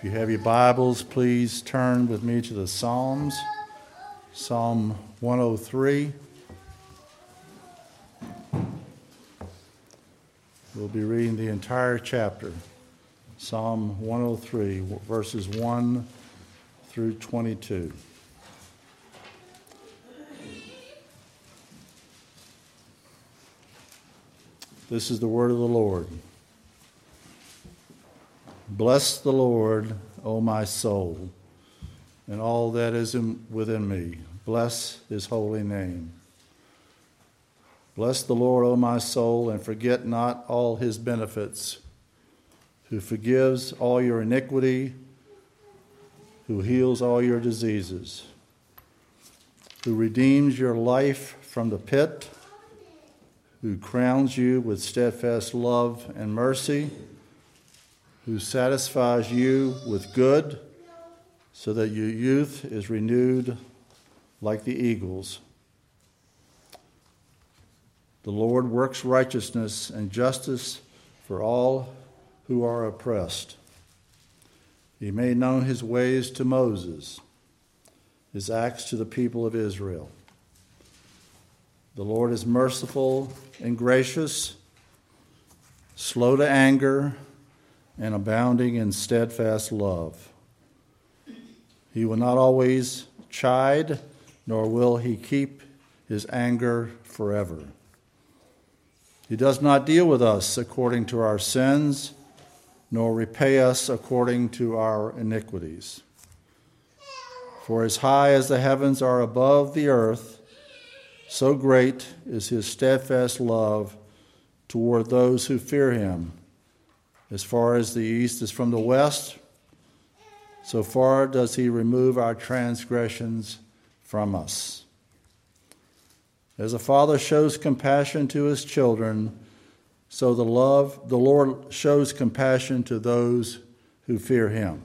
you have your Bibles, please turn with me to the Psalms. Psalm 103. We'll be reading the entire chapter. Psalm 103, verses 1 through 22. This is the word of the Lord. Bless the Lord, O my soul, and all that is within me. Bless his holy name. Bless the Lord, O my soul, and forget not all his benefits, who forgives all your iniquity, who heals all your diseases, who redeems your life from the pit, who crowns you with steadfast love and mercy, who satisfies you with good, so that your youth is renewed like the eagles. The Lord works righteousness and justice for all who are oppressed. He made known his ways to Moses, his acts to the people of Israel. The Lord is merciful and gracious, slow to anger, and abounding in steadfast love. He will not always chide, nor will he keep his anger forever. He does not deal with us according to our sins, nor repay us according to our iniquities. For as high as the heavens are above the earth, so great is his steadfast love toward those who fear him. As far as the east is from the west, so far does he remove our transgressions from us. As a father shows compassion to his children, so the Lord shows compassion to those who fear him.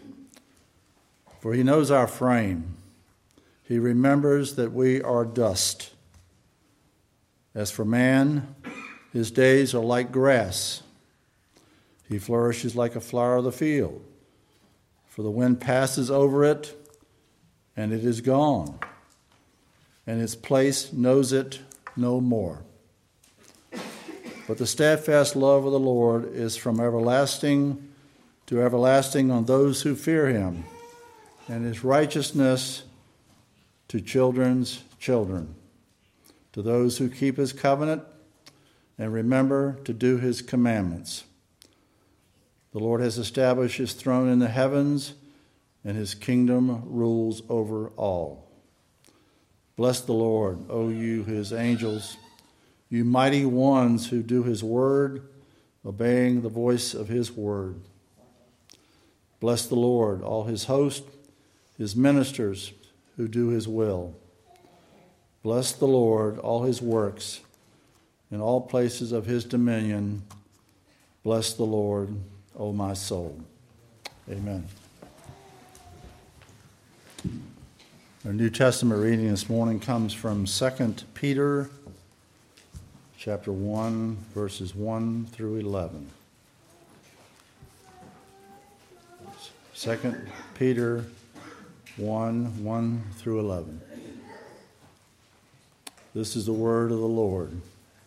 For he knows our frame. He remembers that we are dust. As for man, his days are like grass. He flourishes like a flower of the field, for the wind passes over it, and it is gone, and its place knows it no more. But the steadfast love of the Lord is from everlasting to everlasting on those who fear him, and his righteousness to children's children, to those who keep his covenant and remember to do his commandments. The Lord has established his throne in the heavens, and his kingdom rules over all. Bless the Lord, O you his angels, you mighty ones who do his word, obeying the voice of his word. Bless the Lord, all his host, his ministers who do his will. Bless the Lord, all his works, in all places of his dominion. Bless the Lord, O my soul. Amen. Our New Testament reading this morning comes from 2 Peter chapter 1, verses 1 through 11. 2 Peter 1 through 11. This is the word of the Lord.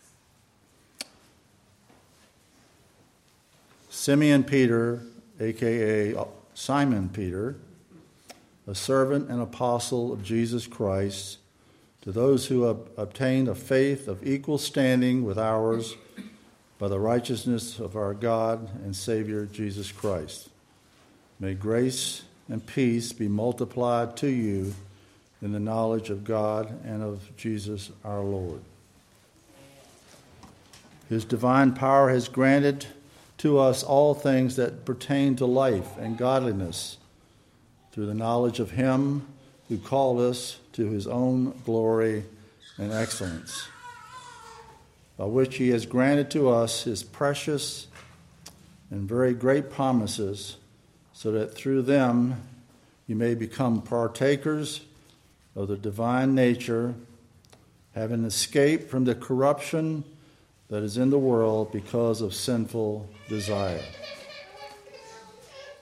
Simeon Peter, a.k.a. Simon Peter, a servant and apostle of Jesus Christ, to those who have obtained a faith of equal standing with ours by the righteousness of our God and Savior Jesus Christ. May grace and peace be multiplied to you in the knowledge of God and of Jesus our Lord. His divine power has granted to us all things that pertain to life and godliness through the knowledge of him who called us to his own glory and excellence, by which he has granted to us his precious and very great promises, so that through them you may become partakers of the divine nature, having escaped from the corruption that is in the world because of sinful desire.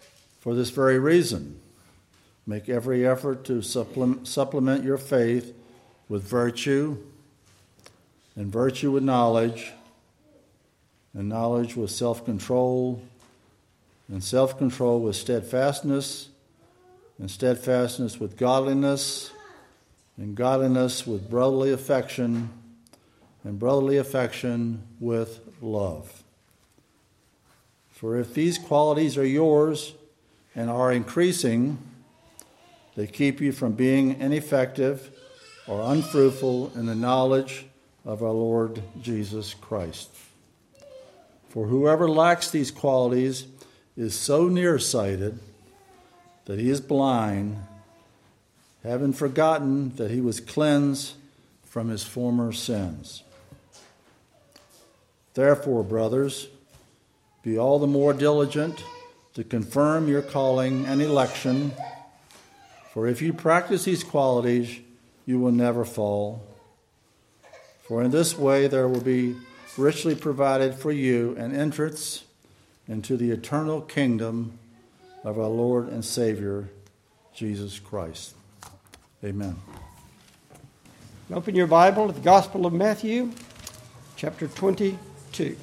For this very reason, make every effort to supplement your faith with virtue, and virtue with knowledge, and knowledge with self-control, and self-control with steadfastness, and steadfastness with godliness, and godliness with brotherly affection, and brotherly affection with love. For if these qualities are yours and are increasing, they keep you from being ineffective or unfruitful in the knowledge of our Lord Jesus Christ. For whoever lacks these qualities is so nearsighted that he is blind, having forgotten that he was cleansed from his former sins. Therefore, brothers, be all the more diligent to confirm your calling and election, for if you practice these qualities, you will never fall. For in this way there will be richly provided for you an entrance into the eternal kingdom of our Lord and Savior, Jesus Christ. Amen. Open your Bible to the Gospel of Matthew, chapter 22.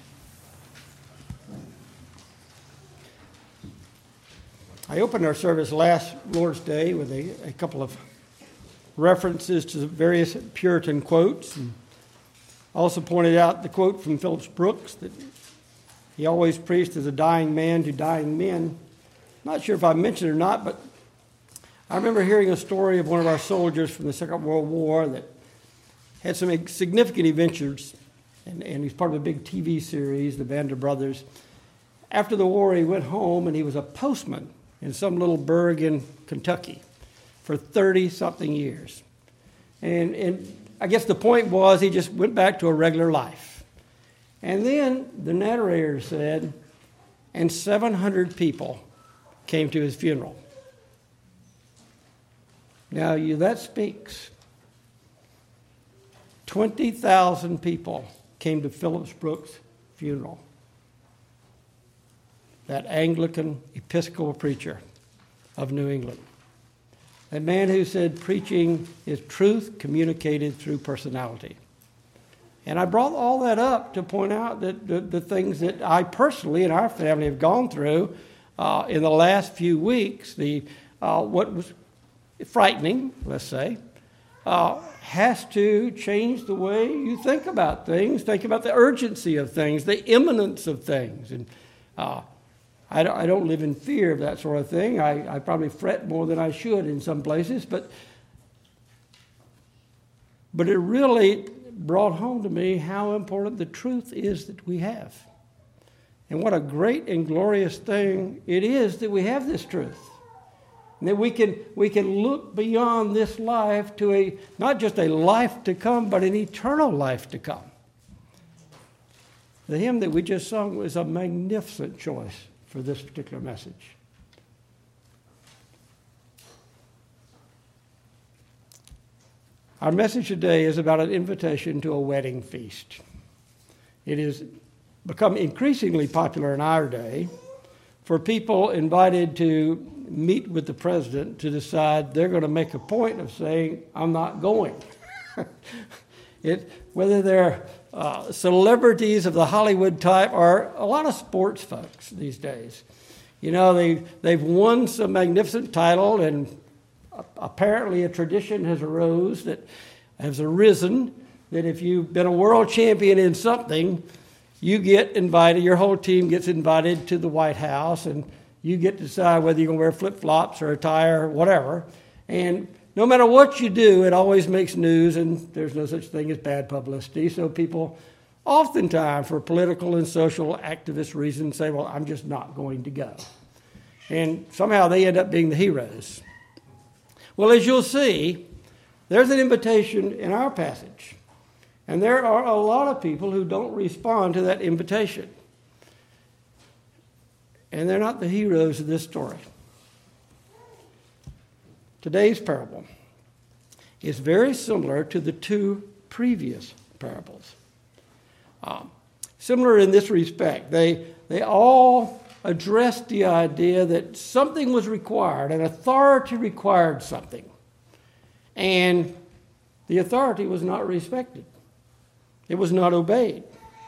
I opened our service last Lord's Day with a couple of references to various Puritan quotes. And also pointed out the quote from Phillips Brooks that he always preached as a dying man to dying men. Not sure if I mentioned it or not, but I remember hearing a story of one of our soldiers from the Second World War that had some significant adventures, and he's part of a big TV series, the Vander Brothers. After the war, he went home, and he was a postman in some little burg in Kentucky for 30-something years. And I guess the point was he just went back to a regular life. And then the narrator said, and 700 people came to his funeral. Now, that speaks. 20,000 people came to Phillips Brooks' funeral. That Anglican Episcopal preacher of New England. A man who said preaching is truth communicated through personality. And I brought all that up to point out that the things that I personally and our family have gone through in the last few weeks, what was frightening, let's say, has to change the way you think about things, think about the urgency of things, the imminence of things. And I don't live in fear of that sort of thing. I probably fret more than I should in some places, but it really brought home to me how important the truth is that we have. And what a great and glorious thing it is that we have this truth. And that we can look beyond this life to not just a life to come, but an eternal life to come. The hymn that we just sung was a magnificent choice for this particular message. Our message today is about an invitation to a wedding feast. It has become increasingly popular in our day for people invited to meet with the president to decide they're going to make a point of saying, I'm not going. Whether they're celebrities of the Hollywood type or a lot of sports folks these days. You know, they've won some magnificent title, and apparently a tradition has arisen that if you've been a world champion in something, you get invited, your whole team gets invited to the White House, and you get to decide whether you're going to wear flip-flops or a tie or whatever. And no matter what you do, it always makes news, and there's no such thing as bad publicity. So people oftentimes, for political and social activist reasons, say, well, I'm just not going to go. And somehow they end up being the heroes. Well, as you'll see, there's an invitation in our passage. And there are a lot of people who don't respond to that invitation. And they're not the heroes of this story. Today's parable is very similar to the two previous parables. Similar in this respect. They all addressed the idea that something was required, an authority required something, and the authority was not respected. It was not obeyed.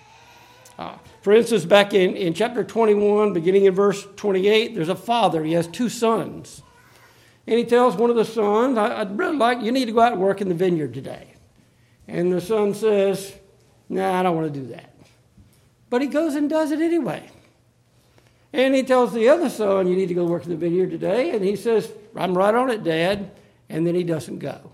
For instance, back in chapter 21, beginning in verse 28, there's a father. He has 2 sons. And he tells one of the sons, I'd really like, you need to go out and work in the vineyard today. And the son says, I don't want to do that. But he goes and does it anyway. And he tells the other son, you need to go work in the vineyard today. And he says, I'm right on it, Dad. And then he doesn't go.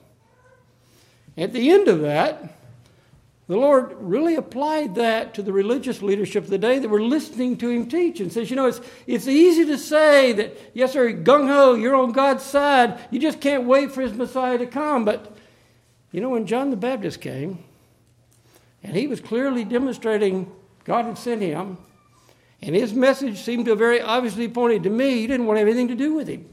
At the end of that, the Lord really applied that to the religious leadership of the day that were listening to him teach and says, it's easy to say that, yes, sir, gung-ho, you're on God's side. You just can't wait for his Messiah to come. But, when John the Baptist came, and he was clearly demonstrating God had sent him, and his message seemed to have very obviously pointed to me, he didn't want anything to do with him.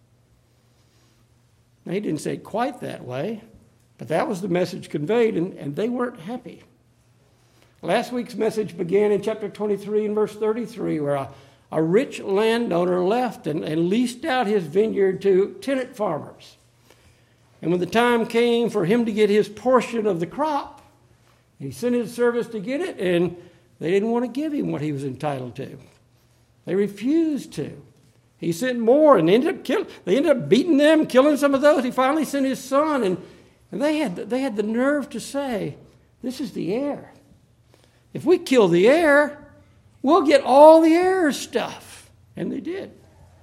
Now, he didn't say it quite that way. But that was the message conveyed, and they weren't happy. Last week's message began in chapter 23 and verse 33, where a rich landowner left and leased out his vineyard to tenant farmers. And when the time came for him to get his portion of the crop, he sent his servants to get it, and they didn't want to give him what he was entitled to. They refused to. He sent more, and they ended up beating them, killing some of those. He finally sent his son, and they had the nerve to say, this is the heir. If we kill the heir, we'll get all the heir's stuff. And they did.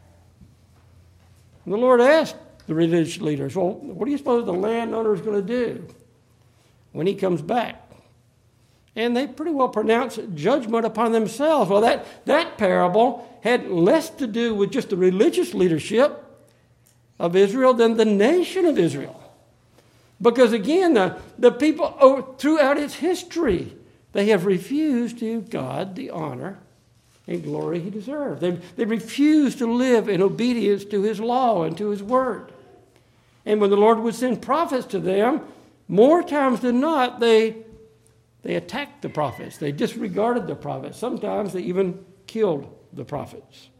And the Lord asked the religious leaders, well, what do you suppose the landowner is going to do when he comes back? And they pretty well pronounced judgment upon themselves. Well, that parable had less to do with just the religious leadership of Israel than the nation of Israel. Because again, the people throughout its history, they have refused to give God the honor and glory he deserved. They refused to live in obedience to his law and to his word. And when the Lord would send prophets to them, more times than not, they attacked the prophets. They disregarded the prophets. Sometimes they even killed the prophets.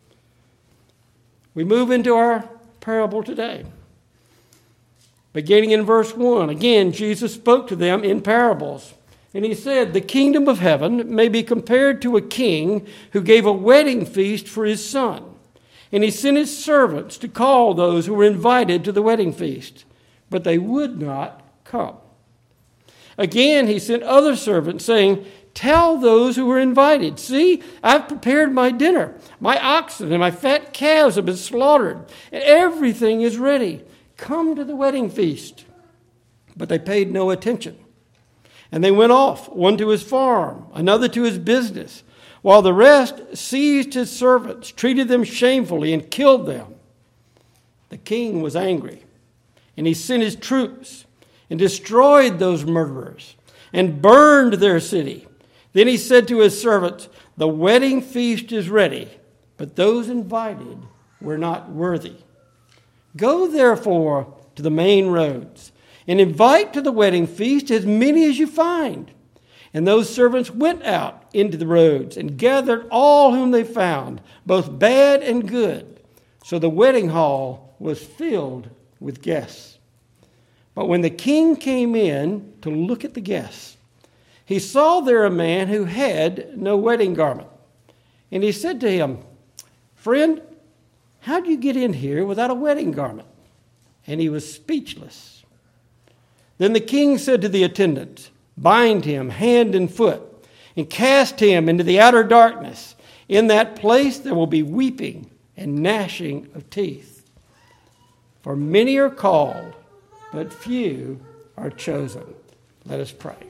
We move into our parable today. Beginning in verse 1, again, Jesus spoke to them in parables. And he said, the kingdom of heaven may be compared to a king who gave a wedding feast for his son. And he sent his servants to call those who were invited to the wedding feast, but they would not come. Again, he sent other servants, saying, tell those who were invited, see, I've prepared my dinner. My oxen and my fat calves have been slaughtered, and everything is ready. Come to the wedding feast. But they paid no attention. And they went off, one to his farm, another to his business, while the rest seized his servants, treated them shamefully, and killed them. The king was angry, and he sent his troops and destroyed those murderers and burned their city. Then he said to his servants, the wedding feast is ready, but those invited were not worthy. Go, therefore, to the main roads and invite to the wedding feast as many as you find. And those servants went out into the roads and gathered all whom they found, both bad and good. So the wedding hall was filled with guests. But when the king came in to look at the guests, he saw there a man who had no wedding garment. And he said to him, friend, how do you get in here without a wedding garment? And he was speechless. Then the king said to the attendants, bind him hand and foot and cast him into the outer darkness. In that place there will be weeping and gnashing of teeth. For many are called, but few are chosen. Let us pray.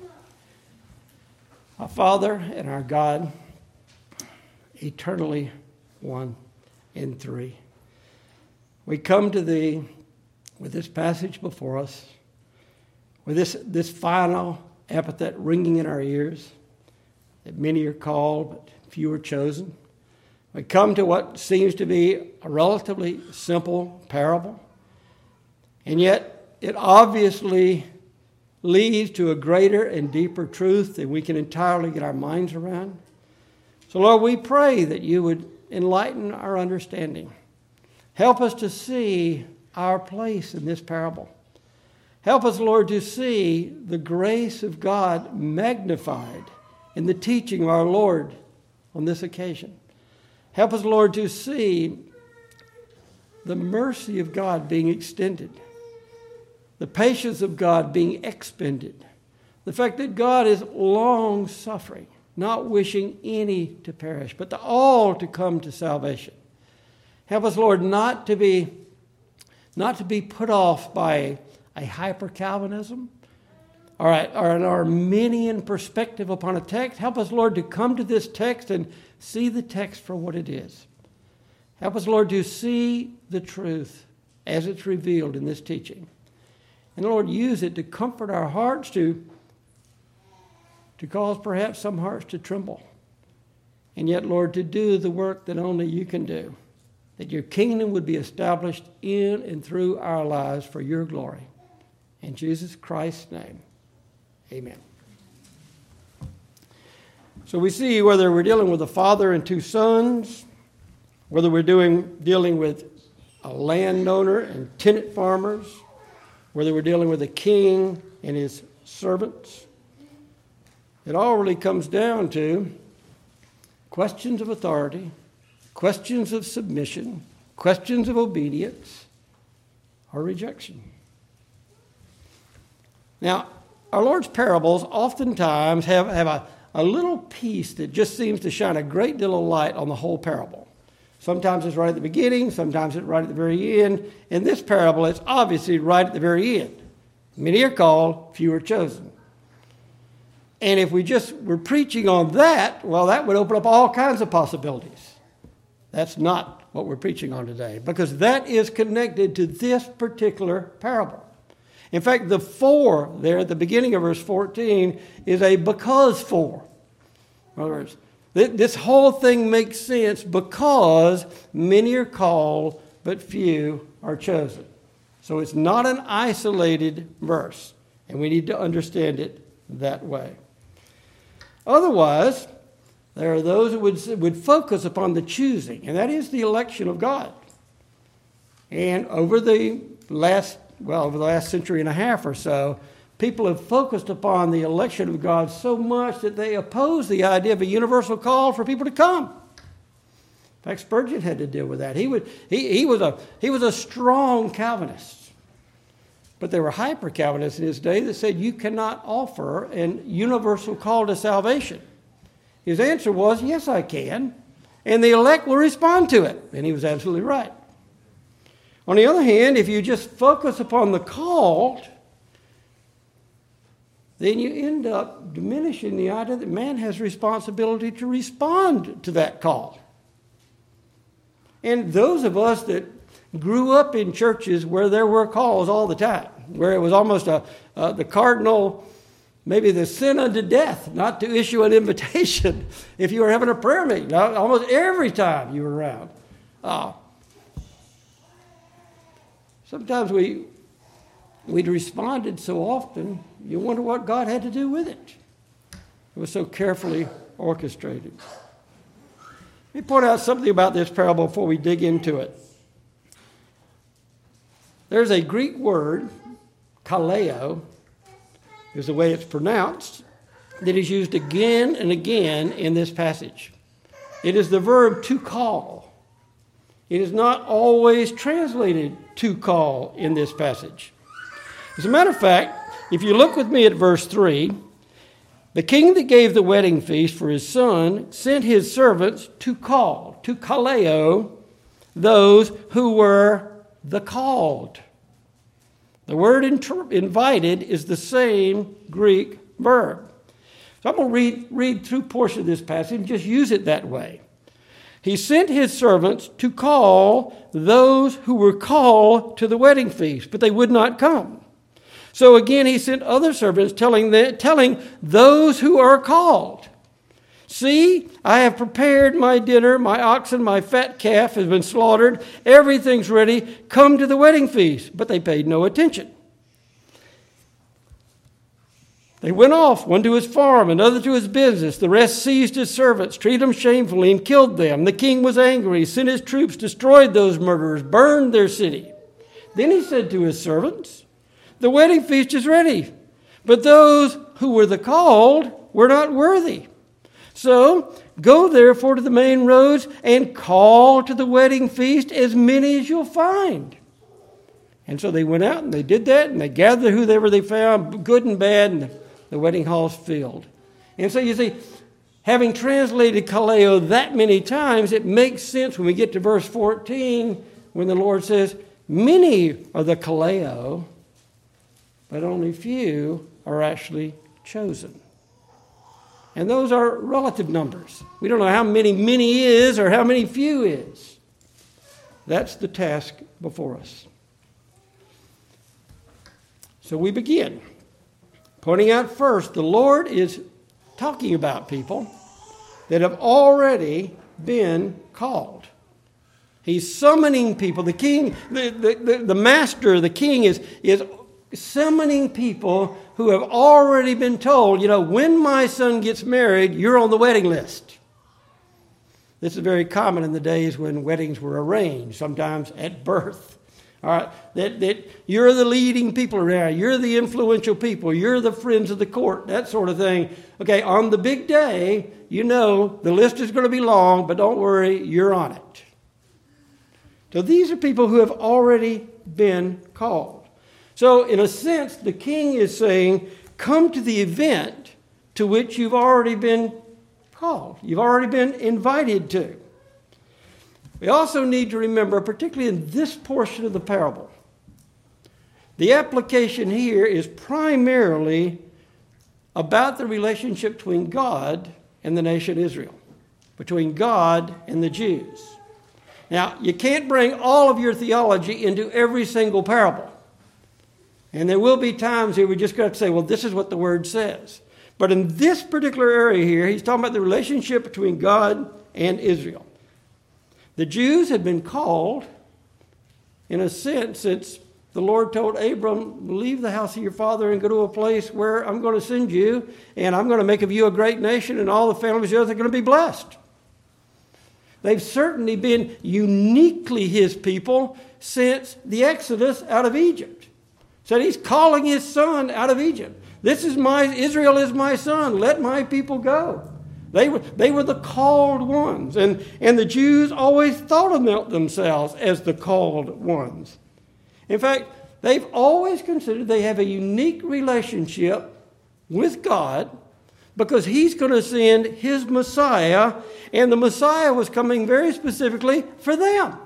Our Father and our God, eternally one and three, we come to Thee with this passage before us, with this final epithet ringing in our ears, that many are called, but few are chosen. We come to what seems to be a relatively simple parable, and yet it obviously leads to a greater and deeper truth that we can entirely get our minds around. So, Lord, we pray that you would enlighten our understanding. Help us to see our place in this parable. Help us, Lord, to see the grace of God magnified in the teaching of our Lord on this occasion. Help us, Lord, to see the mercy of God being extended, the patience of God being expended, the fact that God is long-suffering, not wishing any to perish, but all to come to salvation. Help us, Lord, not to be put off by a hyper-Calvinism or an Arminian perspective upon a text. Help us, Lord, to come to this text and see the text for what it is. Help us, Lord, to see the truth as it's revealed in this teaching. And, Lord, use it to comfort our hearts, to cause perhaps some hearts to tremble. And yet, Lord, to do the work that only you can do, that your kingdom would be established in and through our lives for your glory. In Jesus Christ's name, amen. So we see whether we're dealing with a father and two sons, whether we're dealing with a landowner and tenant farmers, whether we're dealing with a king and his servants, it all really comes down to questions of authority, questions of submission, questions of obedience, or rejection. Now, our Lord's parables oftentimes have a little piece that just seems to shine a great deal of light on the whole parable. Sometimes it's right at the beginning, sometimes it's right at the very end. In this parable, it's obviously right at the very end. Many are called, few are chosen. And if we just were preaching on that, well, that would open up all kinds of possibilities. That's not what we're preaching on today, because that is connected to this particular parable. In fact, the for there at the beginning of verse 14 is a because for. In other words, this whole thing makes sense because many are called, but few are chosen. So it's not an isolated verse, and we need to understand it that way. Otherwise, there are those who would focus upon the choosing, and that is the election of God. And over the last century and a half or so, people have focused upon the election of God so much that they oppose the idea of a universal call for people to come. In fact, Spurgeon had to deal with that. He was a strong Calvinist. But there were hyper-Calvinists in his day that said you cannot offer an universal call to salvation. His answer was, yes, I can, and the elect will respond to it. And he was absolutely right. On the other hand, if you just focus upon the called, then you end up diminishing the idea that man has responsibility to respond to that call. And those of us that grew up in churches where there were calls all the time, where it was almost the cardinal, maybe the sin unto death, not to issue an invitation if you were having a prayer meeting, almost every time you were around. Sometimes we'd responded so often, you wonder what God had to do with it. It was so carefully orchestrated. Let me point out something about this parable before we dig into it. There's a Greek word, kaleo, is the way it's pronounced, that is used again and again in this passage. It is the verb to call. It is not always translated to call in this passage. As a matter of fact, if you look with me at verse 3, the king that gave the wedding feast for his son sent his servants to call, to kaleo, those who were the called. The word invited is the same Greek verb. So I'm going to read through portion of this passage and just use it that way. He sent his servants to call those who were called to the wedding feast, but they would not come. So again, he sent other servants telling those who are called, see, I have prepared my dinner, my oxen, my fat calf has been slaughtered, everything's ready, come to the wedding feast. But they paid no attention. They went off, one to his farm, another to his business. The rest seized his servants, treated them shamefully, and killed them. The king was angry, sent his troops, destroyed those murderers, burned their city. Then he said to his servants, the wedding feast is ready, but those who were the called were not worthy. So go therefore to the main roads and call to the wedding feast as many as you'll find. And so they went out and they did that, and they gathered whoever they found, good and bad, and the wedding hall's filled. And so you see, having translated kaleo that many times, it makes sense when we get to verse 14, when the Lord says, many are the kaleo, but only few are actually chosen. And those are relative numbers. We don't know how many is or how many few is. That's the task before us. So we begin, pointing out first, the Lord is talking about people that have already been called. He's summoning people. The king, the master, the king is summoning people who have already been told, when my son gets married, you're on the wedding list. This is very common in the days when weddings were arranged, sometimes at birth. All right, that you're the leading people around, you're the influential people, you're the friends of the court, that sort of thing. Okay, on the big day, the list is going to be long, but don't worry, you're on it. So these are people who have already been called. So in a sense, the king is saying, come to the event to which you've already been called. You've already been invited to. We also need to remember, particularly in this portion of the parable, the application here is primarily about the relationship between God and the nation Israel, between God and the Jews. Now, you can't bring all of your theology into every single parable. And there will be times here we just got to say, well, this is what the Word says. But in this particular area here, he's talking about the relationship between God and Israel. The Jews had been called, in a sense, since the Lord told Abram, leave the house of your father and go to a place where I'm going to send you, and I'm going to make of you a great nation, and all the families of the earth are going to be blessed. They've certainly been uniquely his people since the Exodus out of Egypt. So he's calling his son out of Egypt. Israel is my son. Let my people go. They were the called ones. And the Jews always thought of themselves as the called ones. In fact, they've always considered they have a unique relationship with God because he's going to send his Messiah, and the Messiah was coming very specifically for them.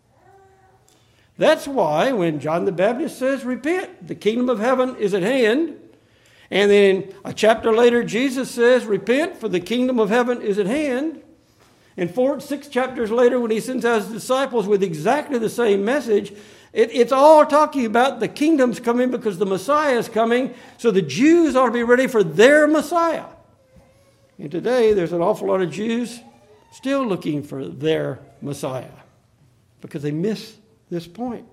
That's why when John the Baptist says, repent, the kingdom of heaven is at hand. And then a chapter later, Jesus says, repent, for the kingdom of heaven is at hand. And 6 chapters later, when he sends out his disciples with exactly the same message, it's all talking about the kingdom's coming because the Messiah is coming. So the Jews ought to be ready for their Messiah. And today, there's an awful lot of Jews still looking for their Messiah because they miss this point.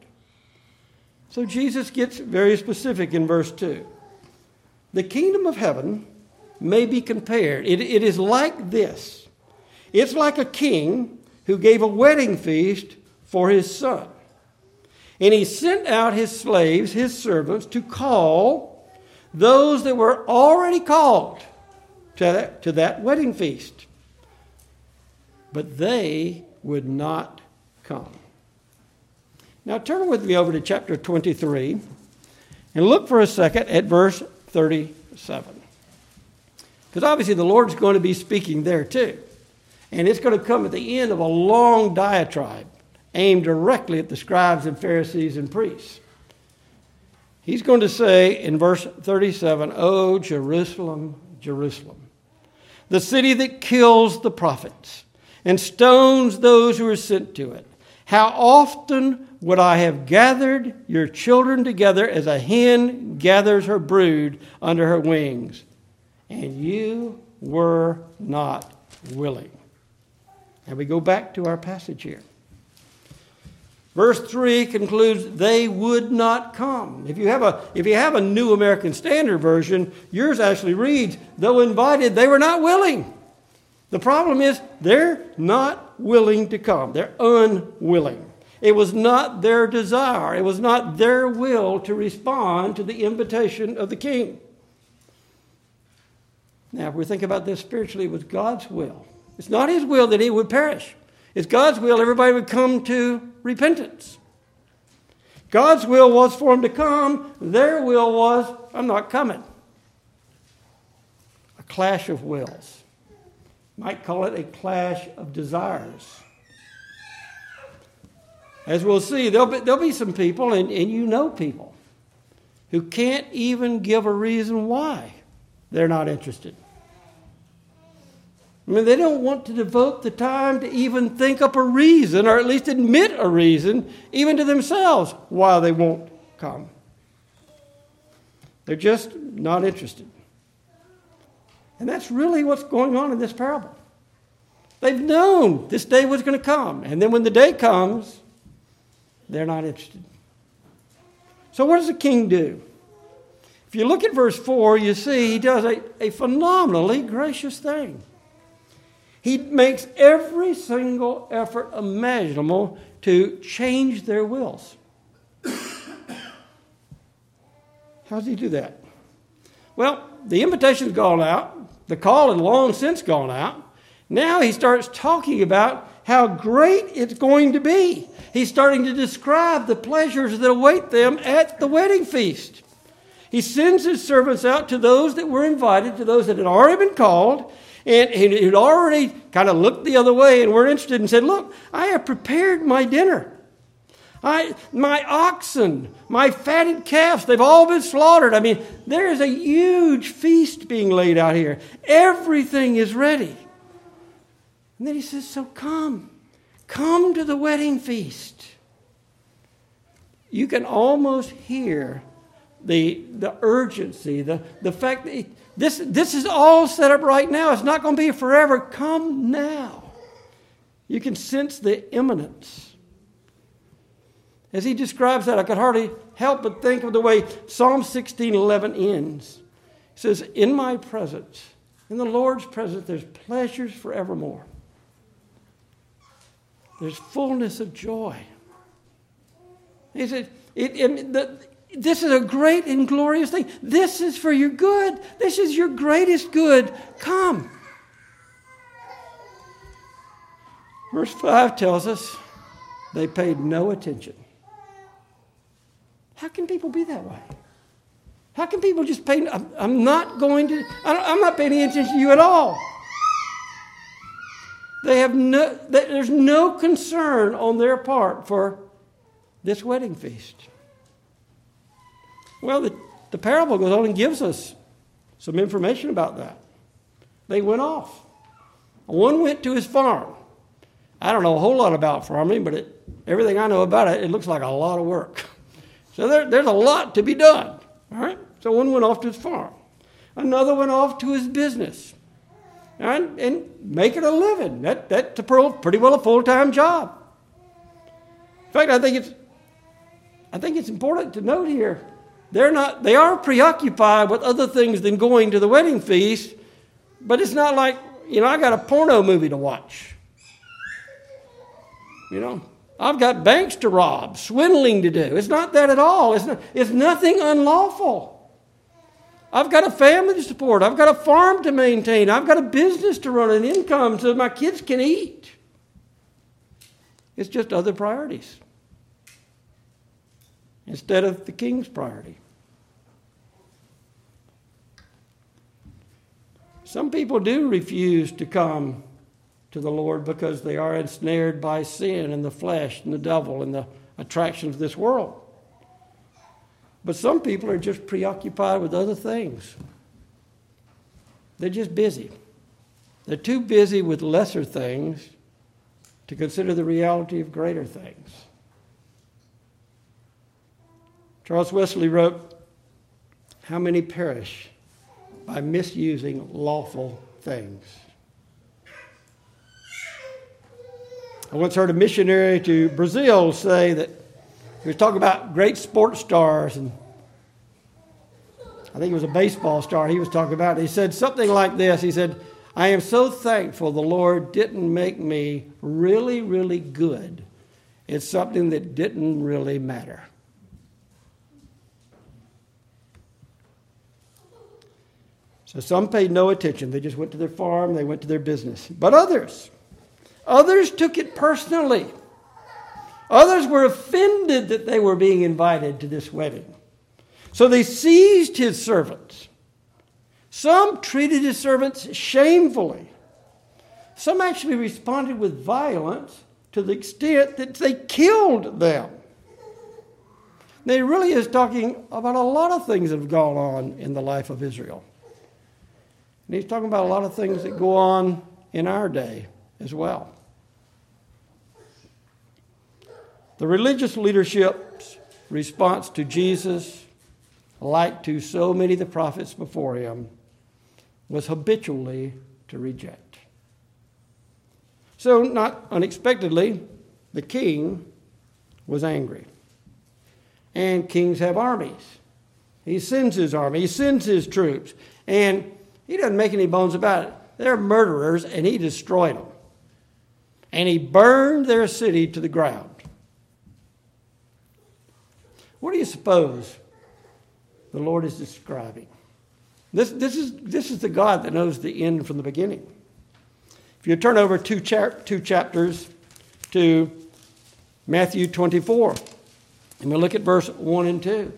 So Jesus gets very specific in verse 2. The kingdom of heaven may be compared. It is like this. It's like a king who gave a wedding feast for his son. And he sent out his slaves, his servants, to call those that were already called to that wedding feast. But they would not come. Now turn with me over to chapter 23 and look for a second at verse 37. Because obviously the Lord's going to be speaking there too. And it's going to come at the end of a long diatribe aimed directly at the scribes and Pharisees and priests. He's going to say in verse 37, "O Jerusalem, Jerusalem, the city that kills the prophets and stones those who are sent to it. How often would I have gathered your children together as a hen gathers her brood under her wings, and you were not willing." And we go back to our passage here. Verse 3 concludes, they would not come. If you have a New American Standard Version, yours actually reads, though invited, they were not willing. The problem is they're not willing to come. They're unwilling. It was not their desire. It was not their will to respond to the invitation of the king. Now, if we think about this spiritually, it was God's will. It's not his will that he would perish. It's God's will everybody would come to repentance. God's will was for them to come. Their will was, I'm not coming. A clash of wills. Might call it a clash of desires. As we'll see, there'll be some people, and you know people, who can't even give a reason why they're not interested. I mean, they don't want to devote the time to even think up a reason, or at least admit a reason, even to themselves, why they won't come. They're just not interested. And that's really what's going on in this parable. They've known this day was going to come, and then when the day comes, they're not interested. So what does the king do? If you look at verse 4, you see he does a phenomenally gracious thing. He makes every single effort imaginable to change their wills. How does he do that? Well, the invitation's gone out. The call had long since gone out. Now he starts talking about how great it's going to be. He's starting to describe the pleasures that await them at the wedding feast. He sends his servants out to those that were invited, to those that had already been called, and he'd already kind of looked the other way and were interested and said, look, I have prepared my dinner. My oxen, my fatted calves, they've all been slaughtered. I mean, there is a huge feast being laid out here. Everything is ready. And then he says, so come to the wedding feast. You can almost hear the urgency, the fact that this is all set up right now. It's not going to be forever. Come now. You can sense the imminence. As he describes that, I could hardly help but think of the way Psalm 16:11 ends. It says, in my presence, in the Lord's presence, there's pleasures forevermore. There's fullness of joy. He said, this is a great and glorious thing. This is for your good. This is your greatest good. Come. Verse 5 tells us they paid no attention. How can people be that way? How can people just pay? I'm not paying any attention to you at all. There's no concern on their part for this wedding feast. Well, the parable goes on and gives us some information about that. They went off. One went to his farm. I don't know a whole lot about farming, but everything I know about it looks like a lot of work. So there's a lot to be done. All right? So one went off to his farm. Another went off to his business. And making a living. That's pretty well a full-time job. In fact, I think it's important to note here, they are preoccupied with other things than going to the wedding feast, but it's not like, I got a porno movie to watch. I've got banks to rob, swindling to do. It's not that at all. It's nothing unlawful. I've got a family to support. I've got a farm to maintain. I've got a business to run, an income so my kids can eat. It's just other priorities instead of the king's priority. Some people do refuse to come to the Lord because they are ensnared by sin and the flesh and the devil and the attractions of this world. But some people are just preoccupied with other things. They're just busy. They're too busy with lesser things to consider the reality of greater things. Charles Wesley wrote, "How many perish by misusing lawful things?" I once heard a missionary to Brazil say that he was talking about great sports stars, and I think it was a baseball star he was talking about. He said something like this. He said, I am so thankful the Lord didn't make me really, really good. It's something that didn't really matter. So some paid no attention. They just went to their farm, they went to their business. But others took it personally. Others were offended that they were being invited to this wedding. So they seized his servants. Some treated his servants shamefully. Some actually responded with violence to the extent that they killed them. Now, he really is talking about a lot of things that have gone on in the life of Israel. And he's talking about a lot of things that go on in our day as well. The religious leadership's response to Jesus, like to so many of the prophets before him, was habitually to reject. So, not unexpectedly, the king was angry. And kings have armies. He sends his army, he sends his troops, and he doesn't make any bones about it. They're murderers, and he destroyed them. And he burned their city to the ground. What do you suppose the Lord is describing? This is the God that knows the end from the beginning. If you turn over two chapters to Matthew 24, and we'll look at verse 1 and 2.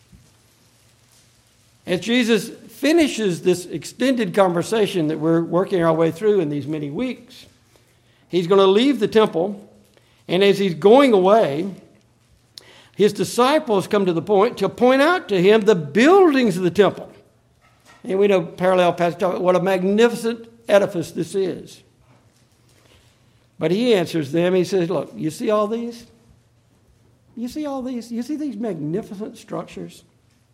As Jesus finishes this extended conversation that we're working our way through in these many weeks, he's going to leave the temple, and as he's going away, his disciples come to the point to point out to him the buildings of the temple. And we know parallel passage, what a magnificent edifice this is. But he answers them, he says, look, you see all these? You see all these? You see these magnificent structures?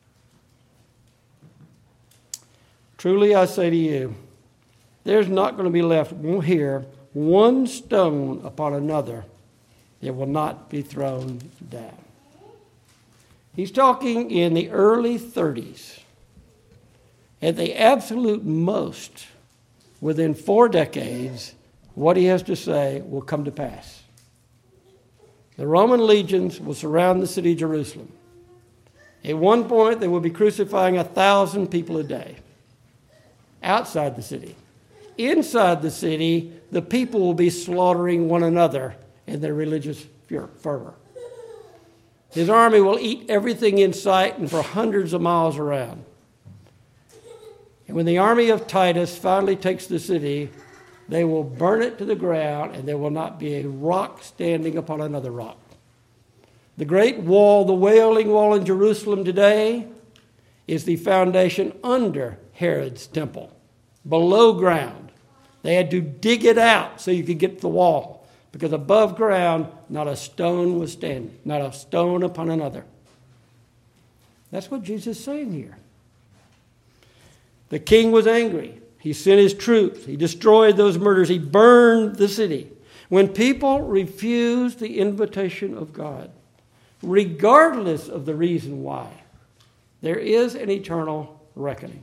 Truly I say to you, there's not going to be left here one stone upon another that will not be thrown down. He's talking in the early 30s. At the absolute most, within 4 decades, what he has to say will come to pass. The Roman legions will surround the city of Jerusalem. At one point, they will be crucifying 1,000 people a day outside the city. Inside the city, the people will be slaughtering one another in their religious fervor. His army will eat everything in sight and for hundreds of miles around. And when the army of Titus finally takes the city, they will burn it to the ground, and there will not be a rock standing upon another rock. The great wall, the Wailing Wall in Jerusalem today, is the foundation under Herod's temple, below ground. They had to dig it out so you could get to the wall, because above ground, not a stone was standing, not a stone upon another. That's what Jesus is saying here. The king was angry. He sent his troops. He destroyed those murders. He burned the city. When people refuse the invitation of God, regardless of the reason why, there is an eternal reckoning.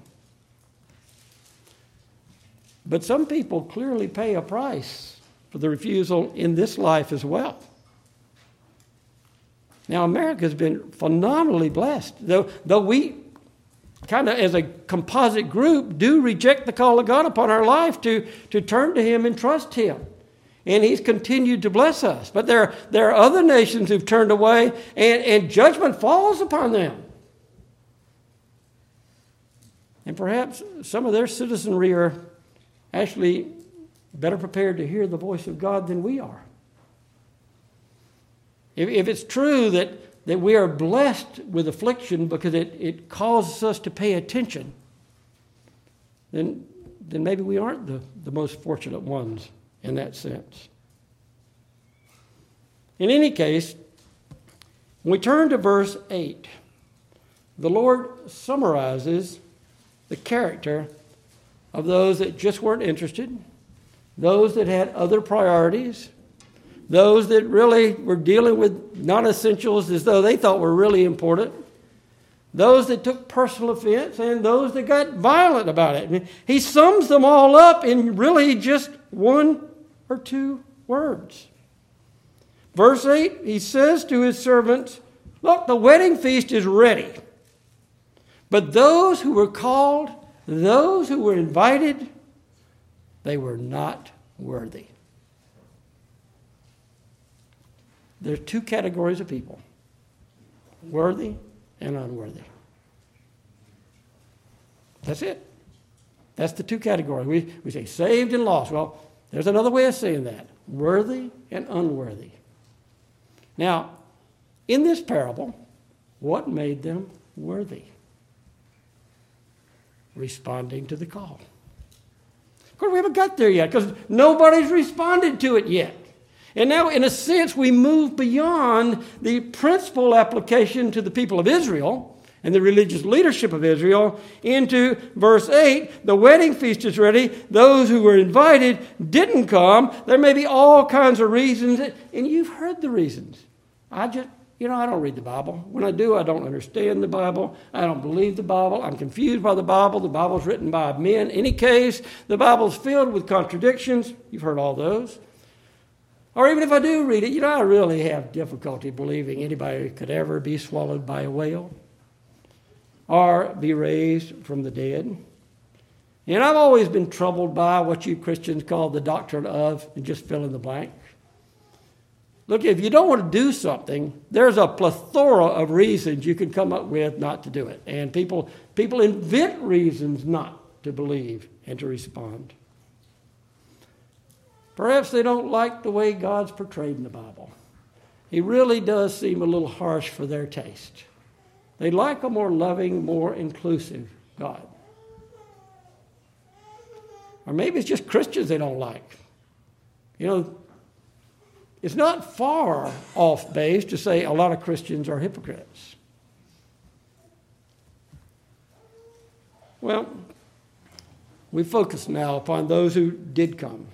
But some people clearly pay a price for the refusal in this life as well. Now, America has been phenomenally blessed, though we kind of as a composite group do reject the call of God upon our life to turn to him and trust him. And he's continued to bless us. But there are other nations who've turned away, and judgment falls upon them. And perhaps some of their citizenry are actually better prepared to hear the voice of God than we are. If it's true that we are blessed with affliction because it causes us to pay attention, then maybe we aren't the most fortunate ones in that sense. In any case, when we turn to verse 8, the Lord summarizes the character of those that just weren't interested, those that had other priorities, those that really were dealing with non-essentials as though they thought were really important, those that took personal offense, and those that got violent about it. And he sums them all up in really just one or two words. Verse 8, he says to his servants, look, the wedding feast is ready. But those who were called, those who were invited, they were not worthy. There are two categories of people, worthy and unworthy. That's it. That's the two categories. We say saved and lost. Well, there's another way of saying that. Worthy and unworthy. Now, in this parable, what made them worthy? Responding to the call. Of course, we haven't got there yet because nobody's responded to it yet. And now, in a sense, we move beyond the principal application to the people of Israel and the religious leadership of Israel into verse 8. The wedding feast is ready. Those who were invited didn't come. There may be all kinds of reasons, and you've heard the reasons. I don't read the Bible. When I do, I don't understand the Bible. I don't believe the Bible. I'm confused by the Bible. The Bible's written by men. In any case, the Bible's filled with contradictions. You've heard all those. Or even if I do read it, I really have difficulty believing anybody could ever be swallowed by a whale or be raised from the dead. And I've always been troubled by what you Christians call the doctrine of, and just fill in the blank. Look, if you don't want to do something, there's a plethora of reasons you can come up with not to do it. And people invent reasons not to believe and to respond. Perhaps they don't like the way God's portrayed in the Bible. He really does seem a little harsh for their taste. They like a more loving, more inclusive God. Or maybe it's just Christians they don't like. It's not far off base to say a lot of Christians are hypocrites. Well, we focus now upon those who did come.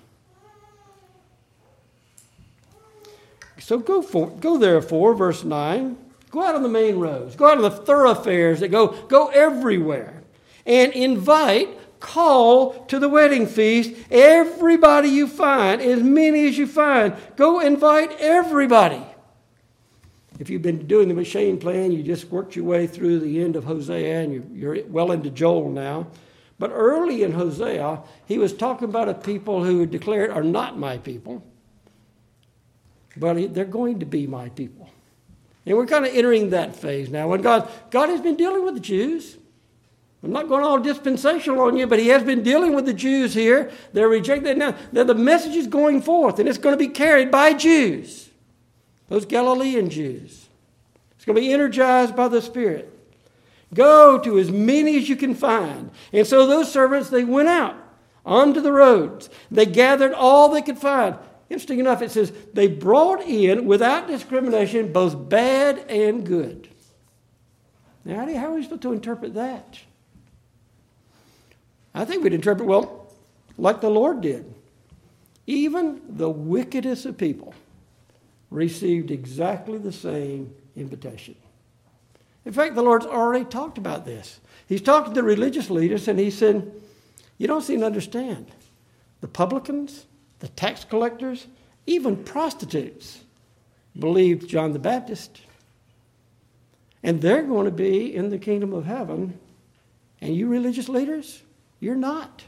So go therefore, verse 9, go out on the main roads, go out on the thoroughfares that go everywhere, and call to the wedding feast everybody you find, as many as you find. Go invite everybody. If you've been doing the Machine plan, you just worked your way through the end of Hosea, and you're well into Joel now. But early in Hosea, he was talking about a people who declared are not my people. But they're going to be my people. And we're kind of entering that phase now. When God has been dealing with the Jews. I'm not going all dispensational on you, but he has been dealing with the Jews here. They're rejected now. The message is going forth, and it's going to be carried by Jews. Those Galilean Jews. It's going to be energized by the Spirit. Go to as many as you can find. And so those servants, they went out onto the roads. They gathered all they could find. Interesting enough, it says, they brought in, without discrimination, both bad and good. Now, how are we supposed to interpret that? I think we'd interpret, like the Lord did. Even the wickedest of people received exactly the same invitation. In fact, the Lord's already talked about this. He's talked to the religious leaders, and he said, you don't seem to understand. The publicans, the tax collectors, even prostitutes believed John the Baptist. And they're going to be in the kingdom of heaven. And you religious leaders, you're not.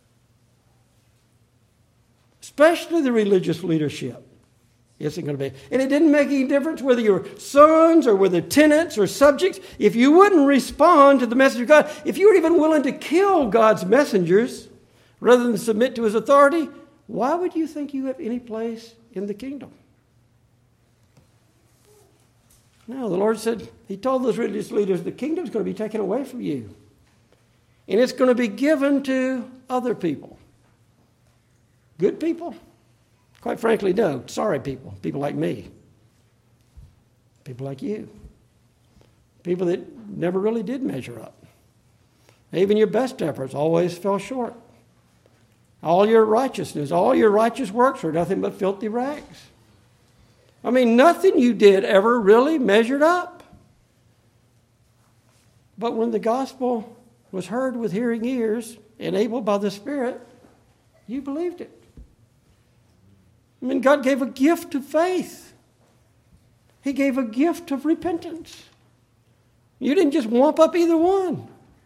Especially the religious leadership isn't going to be. And it didn't make any difference whether you were sons or whether tenants or subjects. If you wouldn't respond to the message of God, if you were even willing to kill God's messengers rather than submit to his authority, why would you think you have any place in the kingdom? No, the Lord said, he told those religious leaders, the kingdom's going to be taken away from you. And it's going to be given to other people. Good people? Quite frankly, no. Sorry people. People like me. People like you. People that never really did measure up. Even your best efforts always fell short. All your righteousness, all your righteous works are nothing but filthy rags. I mean, nothing you did ever really measured up. But when the gospel was heard with hearing ears, enabled by the Spirit, you believed it. I mean, God gave a gift of faith. He gave a gift of repentance. You didn't just whomp up either one.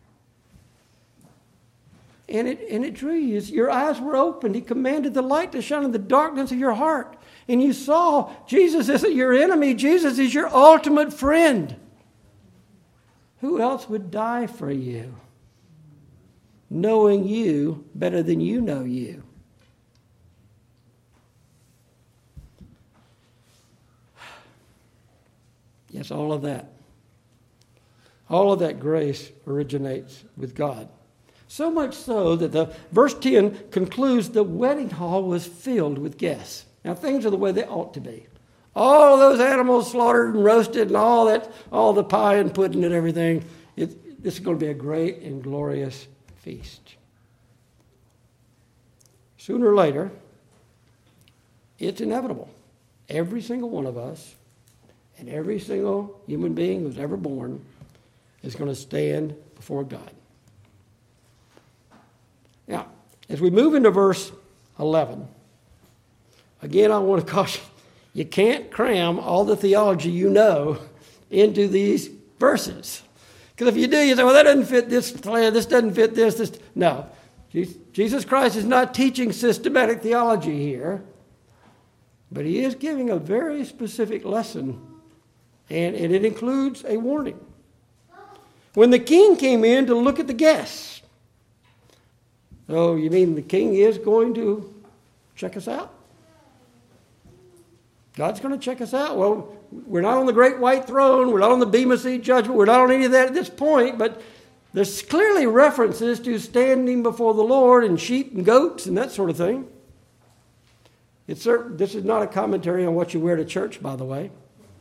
And it drew you. Your eyes were opened. He commanded the light to shine in the darkness of your heart. And you saw Jesus isn't your enemy. Jesus is your ultimate friend. Who else would die for you, knowing you better than you know you? Yes, all of that. All of that grace originates with God. So much so that the verse 10 concludes the wedding hall was filled with guests. Now, things are the way they ought to be. All of those animals slaughtered and roasted and all that, all the pie and pudding and everything. This is going to be a great and glorious feast. Sooner or later, it's inevitable. Every single one of us and every single human being who's ever born is going to stand before God. Now, as we move into verse 11, again, I want to caution, you can't cram all the theology you know into these verses. Because if you do, you say, well, that doesn't fit this plan, this doesn't fit this. No. Jesus Christ is not teaching systematic theology here, but he is giving a very specific lesson, and it includes a warning. When the king came in to look at the guests, oh, you mean the king is going to check us out? God's going to check us out. Well, we're not on the great white throne. We're not on the Bema Seat judgment. We're not on any of that at this point. But there's clearly references to standing before the Lord and sheep and goats and that sort of thing. This is not a commentary on what you wear to church, by the way.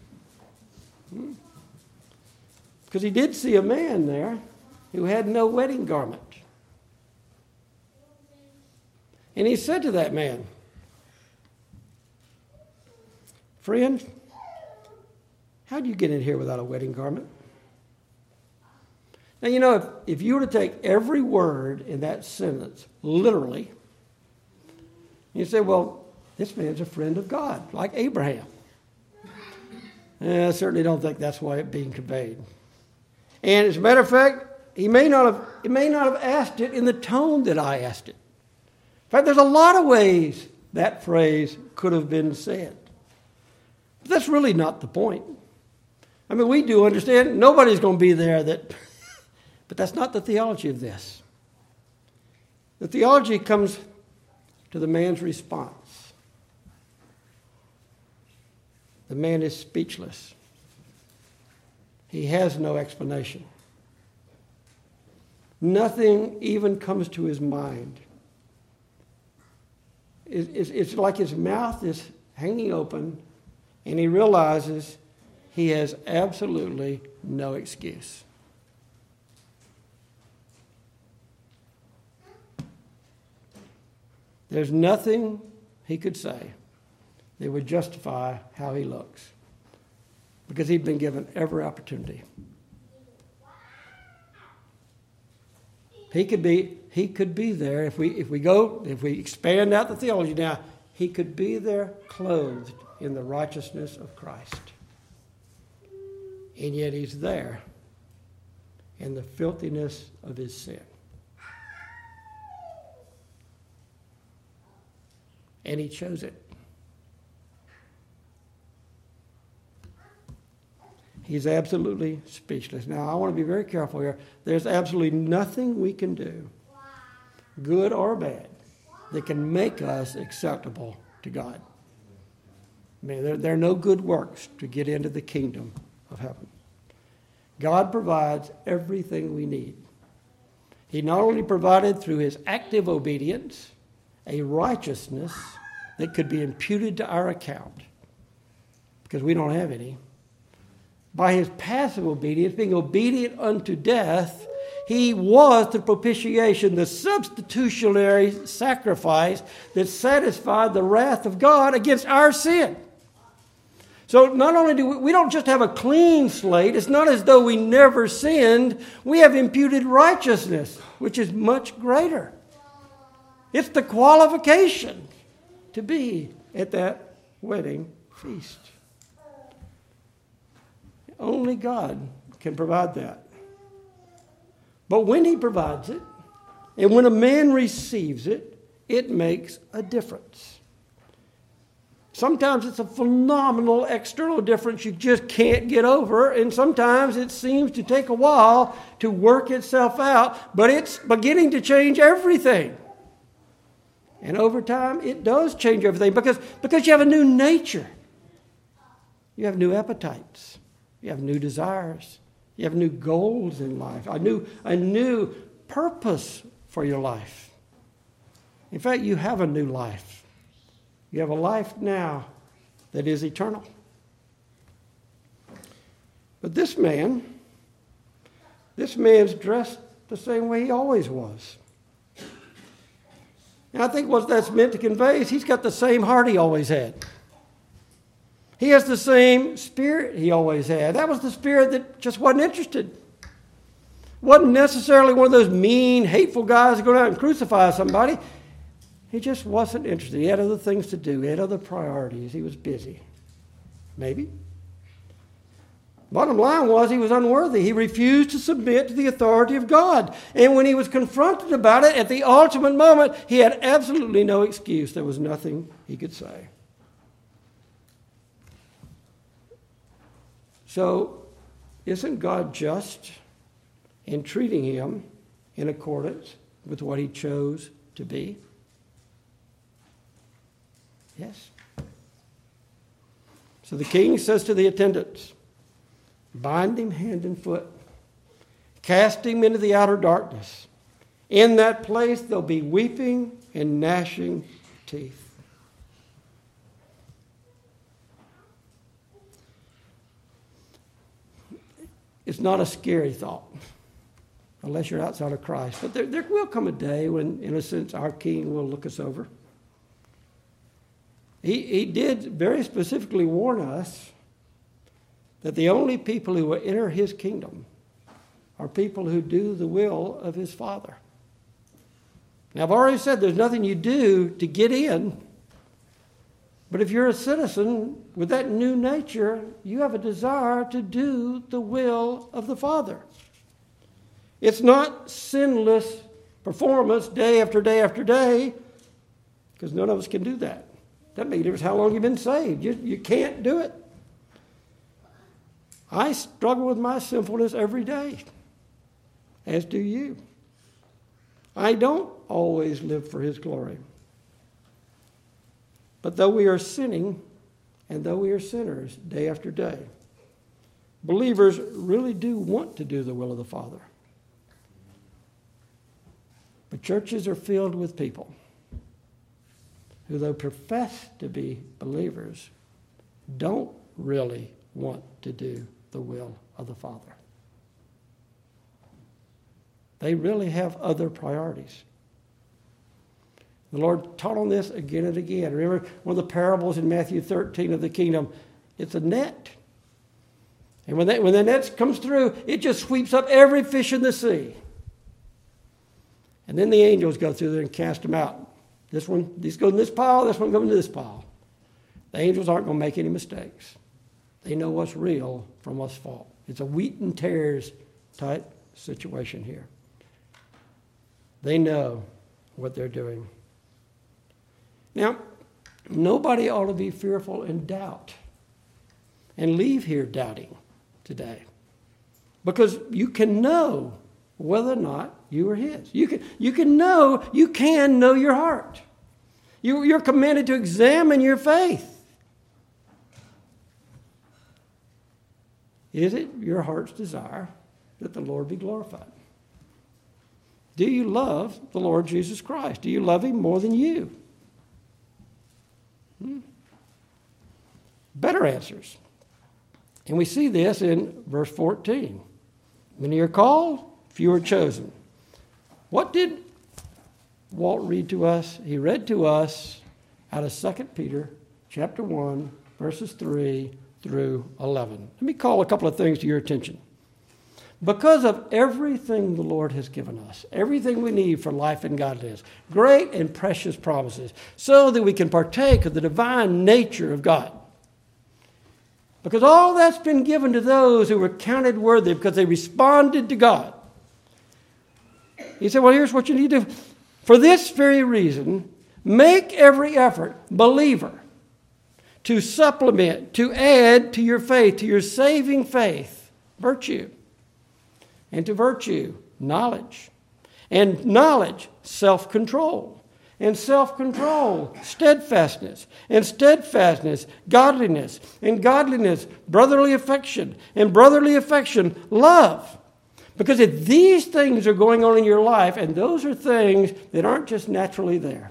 Because he did see a man there who had no wedding garment. And he said to that man, friend, how'd you get in here without a wedding garment? Now, you know, if you were to take every word in that sentence literally, you say, well, this man's a friend of God, like Abraham. I certainly don't think that's why it's being conveyed. And as a matter of fact, he may not have asked it in the tone that I asked it. In fact, there's a lot of ways that phrase could have been said. But that's really not the point. I mean, we do understand nobody's going to be there but that's not the theology of this. The theology comes to the man's response. The man is speechless. He has no explanation. Nothing even comes to his mind. It's like his mouth is hanging open, and he realizes he has absolutely no excuse. There's nothing he could say that would justify how he looks, because he'd been given every opportunity. He could be there if we expand out the theology now. He could be there clothed in the righteousness of Christ, and yet he's there in the filthiness of his sin. And he chose it. He's absolutely speechless. Now, I want to be very careful here. There's absolutely nothing we can do, good or bad, that can make us acceptable to God. I mean, there are no good works to get into the kingdom of heaven. God provides everything we need. He not only provided through his active obedience a righteousness that could be imputed to our account, because we don't have any. By his passive obedience, being obedient unto death, he was the propitiation, the substitutionary sacrifice that satisfied the wrath of God against our sin. So not only do we don't just have a clean slate, it's not as though we never sinned. We have imputed righteousness, which is much greater. It's the qualification to be at that wedding feast. Only God can provide that. But when he provides it, and when a man receives it, it makes a difference. Sometimes it's a phenomenal external difference you just can't get over, and sometimes it seems to take a while to work itself out, but it's beginning to change everything. And over time, it does change everything because you have a new nature. You have new appetites. You have new desires. You have new goals in life, a new purpose for your life. In fact, you have a new life. You have a life now that is eternal. But this man's dressed the same way he always was. And I think what that's meant to convey is he's got the same heart he always had. He has the same spirit he always had. That was the spirit that just wasn't interested. Wasn't necessarily one of those mean, hateful guys who go out and crucify somebody. He just wasn't interested. He had other things to do. He had other priorities. He was busy. Maybe. Bottom line was he was unworthy. He refused to submit to the authority of God. And when he was confronted about it at the ultimate moment, he had absolutely no excuse. There was nothing he could say. So, isn't God just in treating him in accordance with what he chose to be? Yes. So the king says to the attendants, bind him hand and foot, cast him into the outer darkness. In that place there'll be weeping and gnashing teeth. It's not a scary thought, unless you're outside of Christ. But there will come a day when, in a sense, our king will look us over. He did very specifically warn us that the only people who will enter his kingdom are people who do the will of his Father. Now, I've already said there's nothing you do to get in, but if you're a citizen with that new nature, you have a desire to do the will of the Father. It's not sinless performance day after day after day, because none of us can do that. Doesn't make a difference how long you've been saved. You can't do it. I struggle with my sinfulness every day, as do you. I don't always live for his glory. But though we are sinning, and though we are sinners day after day, believers really do want to do the will of the Father. But churches are filled with people who, though profess to be believers, don't really want to do the will of the Father. They really have other priorities. The Lord taught on this again and again. Remember one of the parables in Matthew 13 of the kingdom? It's a net. And when the net comes through, it just sweeps up every fish in the sea. And then the angels go through there and cast them out. This goes in this pile, this one goes in this pile. The angels aren't going to make any mistakes. They know what's real from what's false. It's a wheat and tares type situation here. They know what they're doing. Now, nobody ought to be fearful and doubt and leave here doubting today, because you can know whether or not you are his. You can know your heart. You're commanded to examine your faith. Is it your heart's desire that the Lord be glorified? Do you love the Lord Jesus Christ? Do you love him more than you? Better answers. And we see this in verse 14. Many are called, few are chosen. What did Walt read to us? He read to us out of 2 Peter chapter 1, verses 3 through 11. Let me call a couple of things to your attention. Because of everything the Lord has given us, everything we need for life and godliness, great and precious promises, so that we can partake of the divine nature of God. Because all that's been given to those who were counted worthy because they responded to God. He said, well, here's what you need to do. For this very reason, make every effort, believer, to supplement, to add to your faith, to your saving faith, virtue. And to virtue, knowledge. And knowledge, self-control. And self-control, steadfastness. And steadfastness, godliness. And godliness, brotherly affection. And brotherly affection, love. Because if these things are going on in your life, and those are things that aren't just naturally there.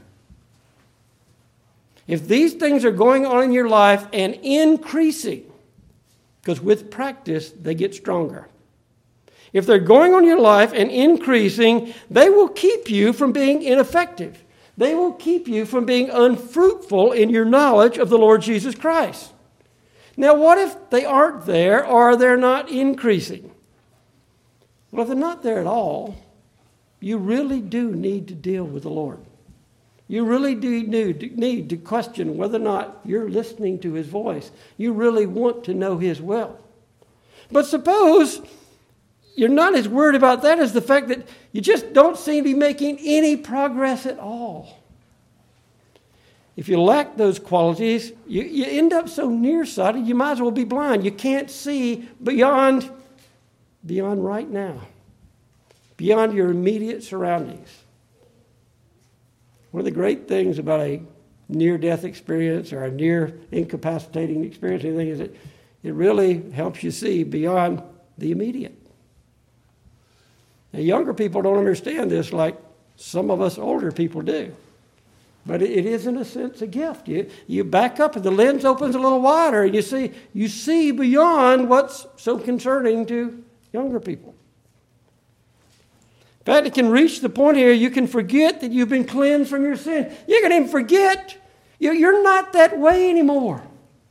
If these things are going on in your life and increasing, because with practice, they get stronger. If they're going on in your life and increasing, they will keep you from being ineffective. They will keep you from being unfruitful in your knowledge of the Lord Jesus Christ. Now, what if they aren't there or they're not increasing? Well, if they're not there at all, you really do need to deal with the Lord. You really do need to question whether or not you're listening to His voice. You really want to know His will. But suppose you're not as worried about that as the fact that you just don't seem to be making any progress at all. If you lack those qualities, you end up so nearsighted, you might as well be blind. You can't see beyond right now, beyond your immediate surroundings. One of the great things about a near-death experience or a near incapacitating experience is that it really helps you see beyond the immediate. Now, younger people don't understand this like some of us older people do. But it is, in a sense, a gift. You back up and the lens opens a little wider and you see beyond what's so concerning to younger people. In fact, it can reach the point here you can forget that you've been cleansed from your sin. You can even forget you're not that way anymore.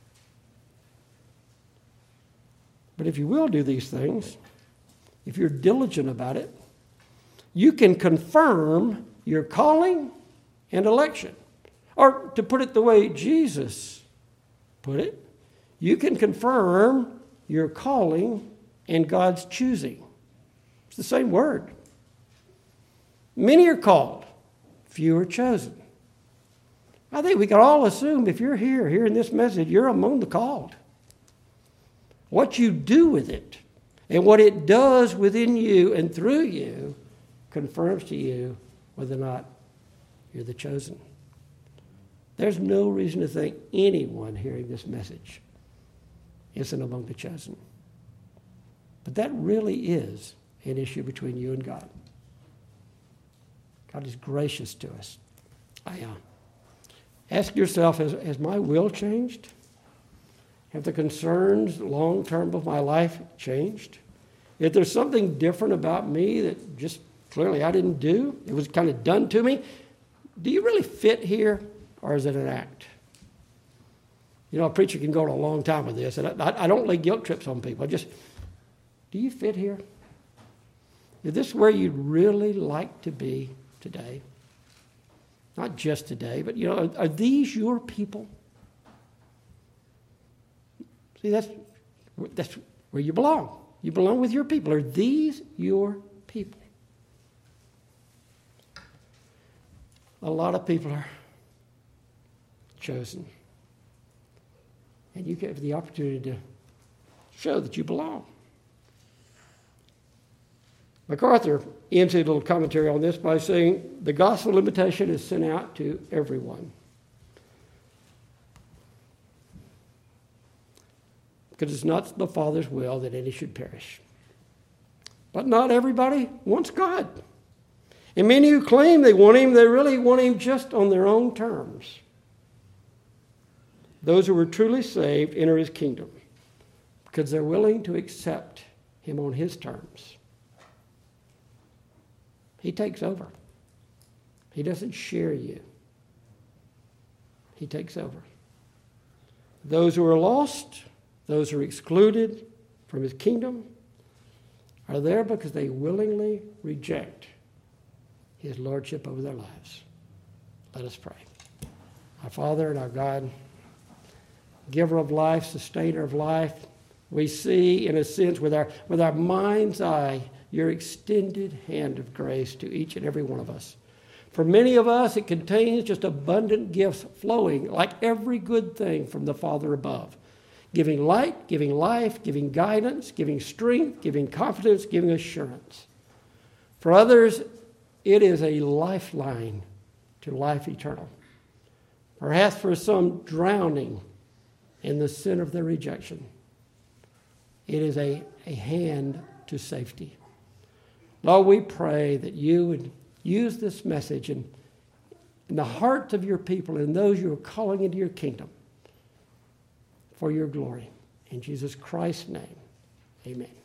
But if you will do these things, if you're diligent about it, you can confirm your calling and election. Or to put it the way Jesus put it, you can confirm your calling and God's choosing. It's the same word. Many are called, few are chosen. I think we can all assume if you're here hearing this message, you're among the called. What you do with it and what it does within you and through you confirms to you whether or not you're the chosen. There's no reason to think anyone hearing this message isn't among the chosen. But that really is an issue between you and God. God is gracious to us. Ask yourself, has my will changed? Have the concerns long-term of my life changed? If there's something different about me that just clearly I didn't do, it was kind of done to me, do you really fit here, or is it an act? You know, a preacher can go a long time with this, and I don't lay guilt trips on people. Do you fit here? Is this where you'd really like to be today? Not just today, but, are these your people? See, that's where you belong. You belong with your people. Are these your people? A lot of people are chosen. And you get the opportunity to show that you belong. MacArthur ends his little commentary on this by saying, the gospel invitation is sent out to everyone. Because it's not the Father's will that any should perish. But not everybody wants God. And many who claim they want Him, they really want Him just on their own terms. Those who are truly saved enter His kingdom because they're willing to accept Him on His terms. He takes over. He doesn't share you. He takes over. Those who are lost, Those who are excluded from his kingdom are there because they willingly reject his lordship over their lives. Let us pray. Our Father and our God, giver of life, sustainer of life, we see, in a sense, with our mind's eye, your extended hand of grace to each and every one of us. For many of us, it contains just abundant gifts flowing like every good thing from the Father above, giving light, giving life, giving guidance, giving strength, giving confidence, giving assurance. For others, it is a lifeline to life eternal. Perhaps for some, drowning in the sin of their rejection. It is a hand to safety. Lord, we pray that you would use this message in the hearts of your people and those you are calling into your kingdom for your glory. In Jesus Christ's name, amen.